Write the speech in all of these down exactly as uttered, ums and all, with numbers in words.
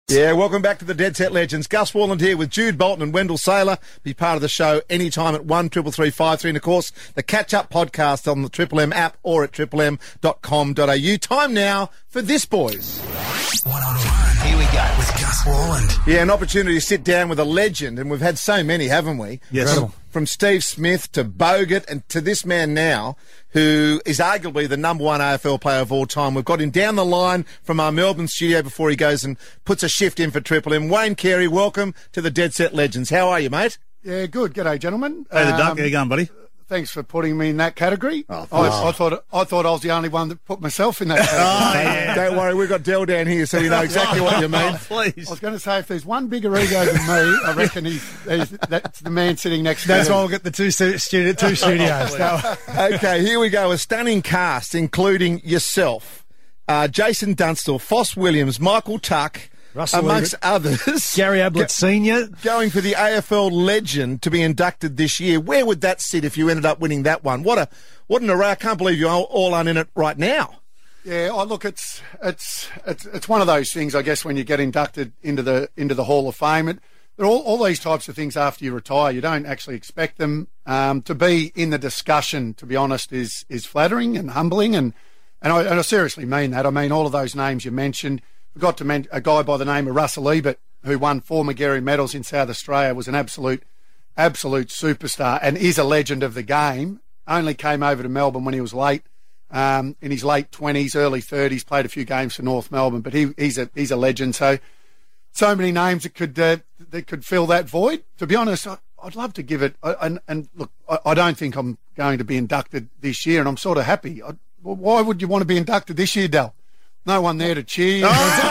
Yeah, welcome back to the Dead Set Legends. Gus Worland here with Jude Bolton and Wendell Saylor. Be part of the show anytime at one triple three five three. And, of course, the catch-up podcast on the Triple M app or at triple m dot com dot a u. Time now for this, boys. One-on-one. Here we go with Gus Worland. Yeah, an opportunity to sit down with a legend, and we've had so many, haven't we? Yes. From, from Steve Smith to Bogut and to this man now, who is arguably the number one A F L player of all time. We've got him down the line from our Melbourne studio before he goes and puts a shift in for Triple M. Wayne Carey, welcome to the Dead Set Legends. How are you, mate? Yeah, good. G'day, gentlemen. Hey, the duck. Um, How you going, buddy? Thanks for putting me in that category. Oh, I, I thought I thought I was the only one that put myself in that category. Oh, yeah. Don't worry, we've got Del down here, so we know exactly what you mean. Oh, please. I was going to say, if there's one bigger ego than me, I reckon he's, he's that's the man sitting next to me. That's why we'll get the two, stu- studio, two studios. Okay, here we go. A stunning cast, including yourself, uh, Jason Dunstall, Foss Williams, Michael Tuck, Russell amongst Ebert. others. Gary Ablett Senior Going for the A F L legend to be inducted this year. Where would that sit if you ended up winning that one? What a what an array! I can't believe you're all, all on in it right now. Yeah, I look, it's it's it's it's one of those things, I guess, when you get inducted into the into the Hall of Fame. It, they're all all these types of things after you retire. You don't actually expect them um, to be in the discussion. To be honest, is is flattering and humbling, and and I, and I seriously mean that. I mean all of those names you mentioned. Forgot to mention a guy by the name of Russell Ebert, who won four Magarey medals in South Australia, was an absolute, absolute superstar and is a legend of the game. Only came over to Melbourne when he was late, um, in his late twenties, early thirties. Played a few games for North Melbourne, but he, he's a he's a legend. So, so many names that could uh, that could fill that void. To be honest, I, I'd love to give it. I, and, and look, I, I don't think I'm going to be inducted this year, and I'm sort of happy. I, well, why would you want to be inducted this year, Del? No one there to cheer.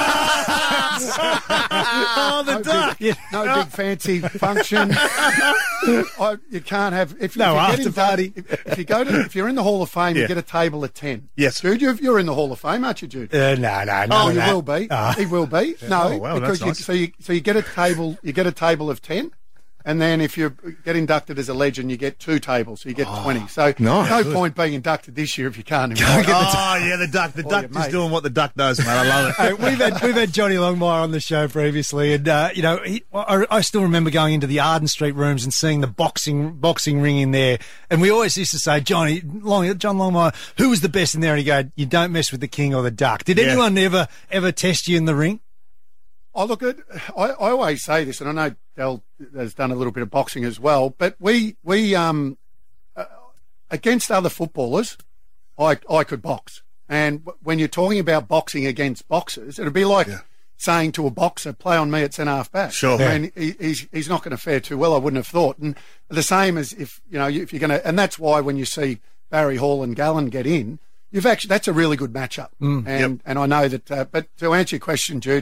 Oh, the no duck. Big, no big fancy function. I, you can't have if, No if you after get in, party. If, if you go to if you're in the Hall of Fame, Yeah. you get a table of ten. Yes. Jude, you're, you're in the Hall of Fame, aren't you, Jude? Uh, no, no, no. Oh, you will be. Uh, He will be. No, Oh, wow, because that's you, nice. so you so you get a table. You get a table of ten. And then if you get inducted as a legend, you get two tables, so you get twenty. So nice. no point being inducted this year if you can't. Oh, yeah, the duck. The Or duck your is mate. doing what the duck does, mate. I love it. Hey, we've had we've had Johnny Longmire on the show previously, and uh, you know, he, I, I still remember going into the Arden Street rooms and seeing the boxing boxing ring in there, and we always used to say, Johnny Long, John Longmire, who was the best in there? And he go, you don't mess with the king or the duck. Did Yeah. anyone ever ever test you in the ring? I look at. I, I always say this, and I know Del has done a little bit of boxing as well. But we we um uh, against other footballers, I I could box. And w- when you're talking about boxing against boxers, it'd be like Yeah. saying to a boxer, "Play on me at centre half back." Sure. I mean, he, he's he's not going to fare too well. I wouldn't have thought. And the same as if you know if you're going to, and that's why when you see Barry Hall and Gallen get in, you've actually that's a really good matchup. And Yep. and I know that. Uh, but to answer your question, Jude.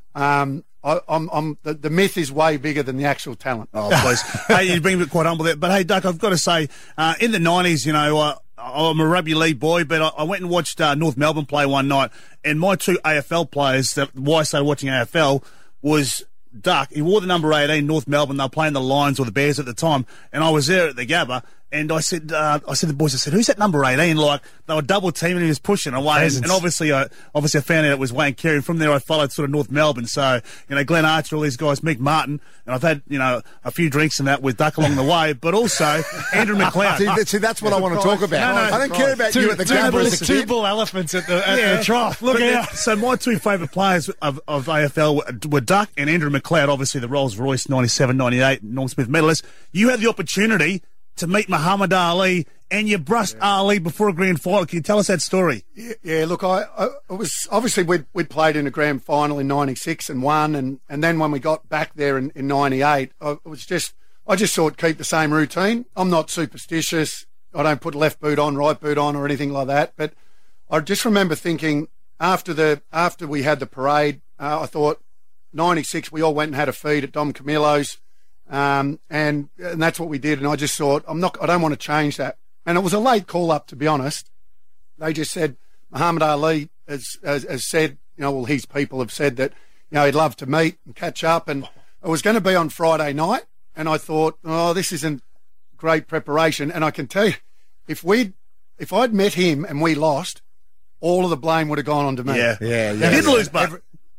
Um, I, I'm, I'm, the, the myth is way bigger than the actual talent. Oh, please. Hey, you bring me quite humble there. But, hey, Duck, I've got to say, uh, in the nineties, you know, uh, I'm a rugby league boy, but I, I went and watched uh, North Melbourne play one night, and my two A F L players, that why I started watching A F L, was Duck. He wore the number eighteen, North Melbourne. They were playing the Lions or the Bears at the time, and I was there at the Gabba. And I said, uh, I said to the boys, I said, who's that number eighteen? Like, they were double teaming, he was pushing away. And, Presence. and obviously, I obviously I found out it was Wayne Carey. From there, I followed sort of North Melbourne. So, you know, Glenn Archer, all these guys, Mick Martin. And I've had, you know, a few drinks and that with Duck along the way. But also, Andrew McLeod. See, that- see, that's what I want to talk about. No, no, I don't care about you at the two, Gabba bull, as a two kid. bull elephants at the, at Yeah. the trough. Look But out. then- So my two favourite players of, of A F L were, were Duck and Andrew McLeod, obviously the Rolls-Royce ninety-seven ninety-eight Norm Smith medalist. You had the opportunity to meet Muhammad Ali, and you brushed yeah. Ali before a grand final. Can you tell us that story? Yeah, yeah look, I, I it was obviously we'd, we'd played in a grand final in ninety-six and won, and, and then when we got back there in, in ninety-eight, I, it was just I just thought keep the same routine. I'm not superstitious. I don't put left boot on, right boot on, or anything like that. But I just remember thinking after the after we had the parade, uh, I thought ninety-six we all went and had a feed at Dom Camilo's. Um, and, and that's what we did. And I just thought, I'm not, I don't want to change that. And it was a late call up, to be honest. They just said, Muhammad Ali has, has, has said, you know, well, his people have said that, you know, he'd love to meet and catch up. And it was going to be on Friday night. And I thought, oh, this isn't great preparation. And I can tell you, if we'd, if I'd met him and we lost, all of the blame would have gone on to me. Yeah, Yeah, You yeah. did lose, but Every,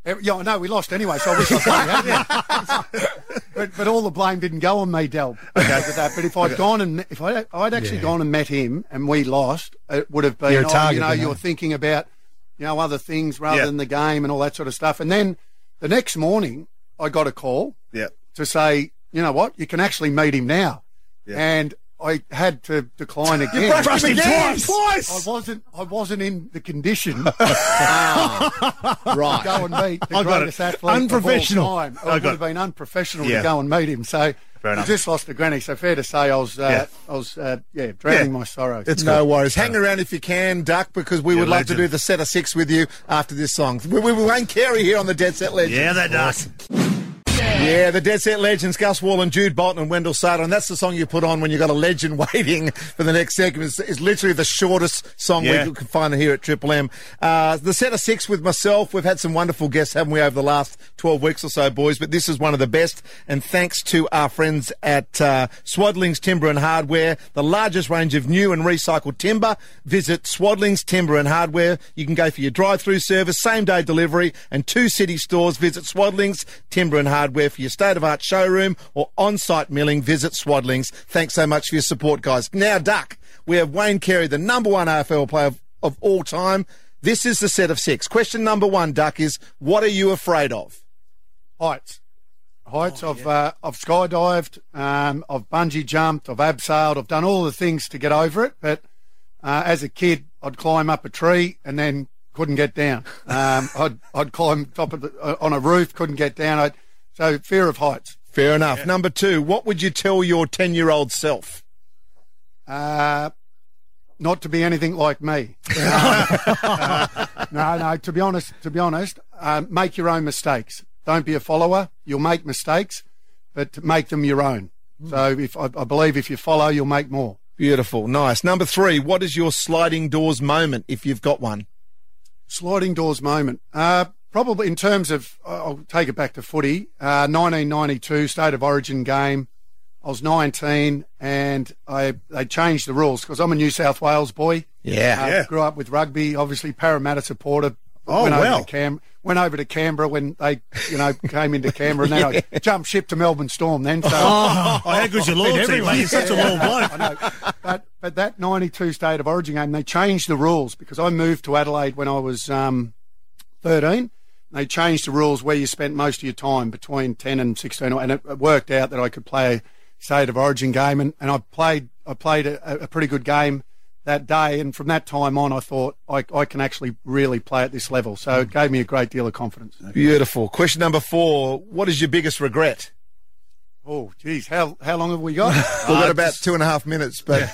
Yeah, I know we lost anyway, so I wish I played. but, but all the blame didn't go on me, Del. Okay. With that. But if I'd okay. gone and if I I'd actually yeah. gone and met him and we lost, it would have been you're a target, oh, you know, you know you're thinking about you know other things rather yeah. than the game and all that sort of stuff. And then the next morning, I got a call yeah. to say, you know what, you can actually meet him now, yeah. and I had to decline again. You brushed him again twice. I wasn't. I wasn't in the condition ah, right. to go and meet the I greatest athlete unprofessional. of all time. It would have been unprofessional yeah. to go and meet him. So Fair I enough. just lost to Granny. So fair to say, I was. Uh, Yeah. I was. Uh, yeah, drowning Yeah. my sorrows. It's no worries. Hang around if you can, Duck, because we You're would a love legend. to do the set of six with you after this song. We, we, we Wayne Carey here on the Dead Set Legends. Yeah, that does. Yeah, the Dead Set Legends, Gus Wallen, Jude Bolton and Wendell Sarter, and that's the song you put on when you've got a legend waiting for the next segment. It's, it's literally the shortest song Yeah. we can find here at Triple M. Uh, the set of six with myself, we've had some wonderful guests, haven't we, over the last twelve weeks or so, boys, but this is one of the best, and thanks to our friends at uh, Swadlings Timber and Hardware, the largest range of new and recycled timber. Visit Swadlings Timber and Hardware. You can go for your drive-through service, same-day delivery, and two city stores. Visit Swadlings Timber and Hardware for your state-of-art showroom or on-site milling. Visit Swadlings. Thanks so much for your support, guys. Now, Duck, we have Wayne Carey, the number one A F L player of, of all time. This is the set of six. Question number one, Duck, is what are you afraid of? Heights. Heights. Oh, I've yeah. uh, I've skydived. Um, I've bungee jumped. I've abseiled. I've done all the things to get over it. But uh, as a kid, I'd climb up a tree and then couldn't get down. Um, I'd I'd climb top of the, uh, on a roof, couldn't get down. I'd, so fear of heights. Fair enough. Yeah. Number two, what would you tell your ten-year-old self? Uh, not to be anything like me. Uh, uh, no, no. To be honest, to be honest, uh, make your own mistakes. Don't be a follower. You'll make mistakes, but make them your own. Mm. So, if I, I believe if you follow, you'll make more. Beautiful, nice. Number three, what is your sliding doors moment, if you've got one? Sliding doors moment. Uh, probably in terms of, I'll take it back to footy. Uh, nineteen ninety-two State of Origin game. I was nineteen, and I they changed the rules because I'm a New South Wales boy. Yeah, uh, yeah. Grew up with rugby, obviously Parramatta supporter. Oh, went wow. Over to Cam- went over to Canberra when they, you know, came into Canberra, and then yeah. I jumped ship to Melbourne Storm. Then, so Oh, how good's your loyalty, mate? You're such a loyal bloke. I know. But but that ninety-two State of Origin game, they changed the rules because I moved to Adelaide when I was um, thirteen. They changed the rules where you spent most of your time between ten and sixteen, and it worked out that I could play a State of Origin game, and, and I played I played a, a pretty good game that day, and from that time on I thought I, I can actually really play at this level, so it gave me a great deal of confidence. Beautiful. Question number four, what is your biggest regret? Oh, geez, how how long have we got? We've got about two and a half minutes, but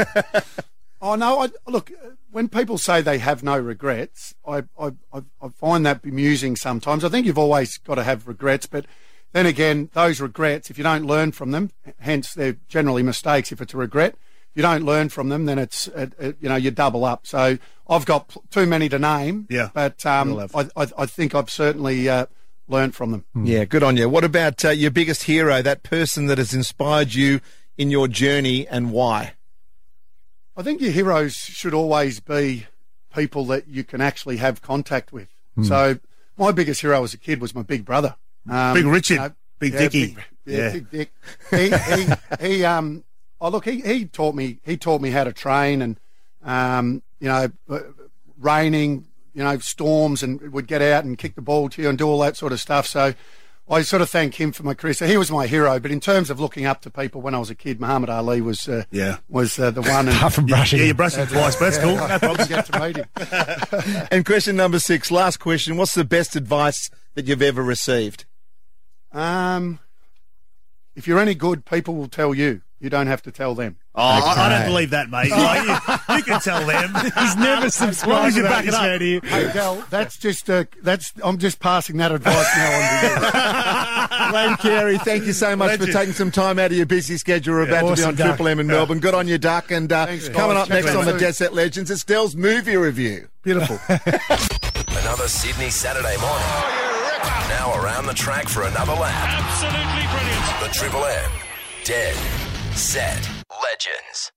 Oh no! I, look, when people say they have no regrets, I, I I I find that bemusing sometimes. I think you've always got to have regrets, but then again, those regrets, if you don't learn from them, hence they're generally mistakes. If it's a regret, if you don't learn from them, then it's it, it, you know you double up. So I've got pl- too many to name. Yeah, but um, I, I I think I've certainly uh, learned from them. Yeah, good on you. What about uh, your biggest hero? That person that has inspired you in your journey, and why? I think your heroes should always be people that you can actually have contact with. Mm. So my biggest hero as a kid was my big brother. Um, Big Richard, you know, Big yeah, Dickie. Big, yeah, Yeah. Big Dick. He, he, he, um, oh look, he, he taught me, he taught me how to train, and, um, you know, uh, raining, you know, storms, and would get out and kick the ball to you and do all that sort of stuff. So I sort of thank him for my career. So he was my hero. But in terms of looking up to people when I was a kid, Muhammad Ali was, uh, Yeah. was uh, the one. And, Apart from brushing. Yeah, you brushed him twice, but that's cool. I No problem. didn't get to meet him. And question number six, last question. What's the best advice that you've ever received? Um, if you're any good, people will tell you. You don't have to tell them. Oh, I, I Okay. don't believe that, mate. Like, you, you can tell them. He's never As long subscribed as you to back that, it up. this man here. Hey, Del, that's just uh, that's. I'm just passing that advice now on to you. Wayne Carey, thank you so much Legend. for taking some time out of your busy schedule. We're about to be awesome, on Duck. Triple M in Melbourne. Good on you, Duck. And uh, Thanks, guys. coming up Check next you on the soon. Dead Set Legends, it's Del's movie review. Beautiful. Another Sydney Saturday morning. Now around the track for another lap. Absolutely brilliant. The Triple M Dead Set Legends.